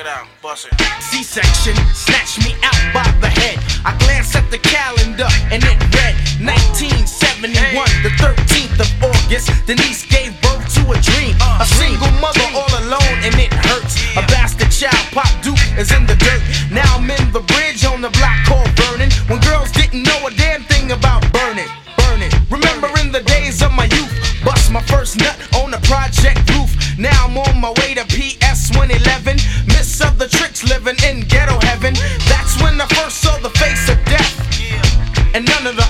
it out, bust it. C-section snatched me out by the head. I glanced at the calendar and it read 1971, the 13th of August. Denise gave birth to a dream. A single mother all alone and it hurts. A bastard child, Pop Duke is in the dirt. Now I'm in the bridge on the block called Vernon, when girls didn't know a damn thing about burning. Remember in the days of my youth, bust my first nut on a project roof. Now I'm on my way to PS 111. Miss of the tricks living in ghetto heaven. That's when I first saw the face of death, and none of the